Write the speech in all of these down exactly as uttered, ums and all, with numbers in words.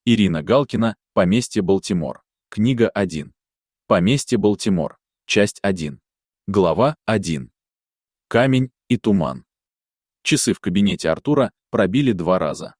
Ирина Галкина, поместье Балтимор. Книга один. Поместье Балтимор. Часть один. Глава один. Камень и туман. Часы в кабинете Артура пробили два раза.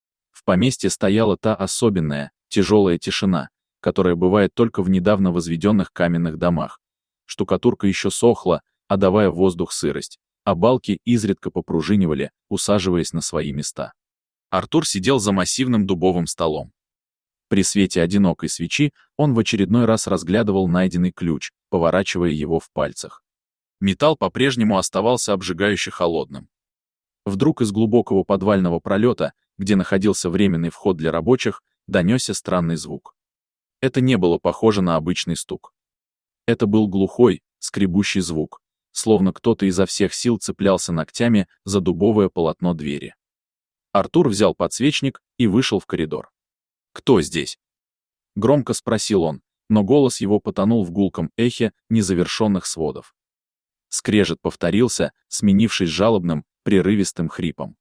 В поместье стояла та особенная, тяжелая тишина, которая бывает только в недавно возведенных каменных домах. Штукатурка еще сохла, отдавая в воздух сырость, а балки изредка попружинивали, усаживаясь на свои места. Артур сидел за массивным дубовым столом. При свете одинокой свечи он в очередной раз разглядывал найденный ключ, поворачивая его в пальцах. Металл по-прежнему оставался обжигающе холодным. Вдруг из глубокого подвального пролета, где находился временный вход для рабочих, донесся странный звук. Это не было похоже на обычный стук. Это был глухой, скребущий звук, словно кто-то изо всех сил цеплялся ногтями за дубовое полотно двери. Артур взял подсвечник и вышел в коридор. «Кто здесь?» — громко спросил он, но голос его потонул в гулком эхе незавершенных сводов. Скрежет повторился, сменившись жалобным, прерывистым хрипом.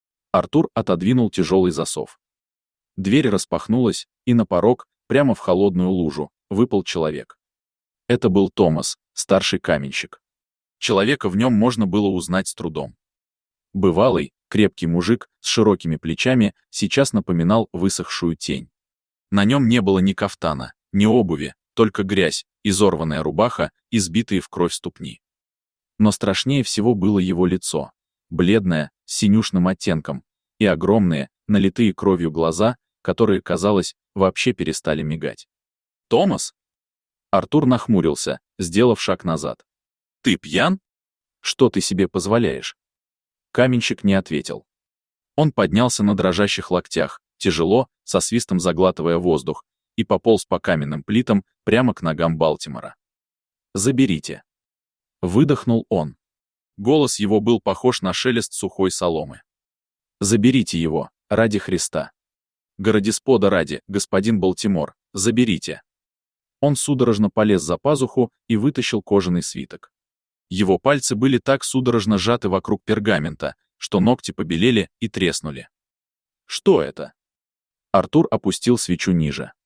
Артур отодвинул тяжелый засов. Дверь распахнулась, и на порог, прямо в холодную лужу, выпал человек. Это был Томас, старший каменщик. Человека в нем можно было узнать с трудом. Бывалый, крепкий мужик с широкими плечами сейчас напоминал высохшую тень. На нем не было ни кафтана, ни обуви, только грязь, изорванная рубаха и сбитые в кровь ступни. Но страшнее всего было его лицо, бледное, с синюшным оттенком, и огромные, налитые кровью глаза, которые, казалось, вообще перестали мигать. «Томас?» Артур нахмурился, сделав шаг назад. «Ты пьян? Что ты себе позволяешь?» Каменщик не ответил. Он поднялся на дрожащих локтях, тяжело, со свистом заглатывая воздух, и пополз по каменным плитам прямо к ногам Балтимора. «Заберите». Выдохнул он. Голос его был похож на шелест сухой соломы. «Заберите его, ради Христа. Городиспода ради, господин Балтимор, заберите». Он судорожно полез за пазуху и вытащил кожаный свиток. Его пальцы были так судорожно сжаты вокруг пергамента, что ногти побелели и треснули. «Что это?» Артур опустил свечу ниже.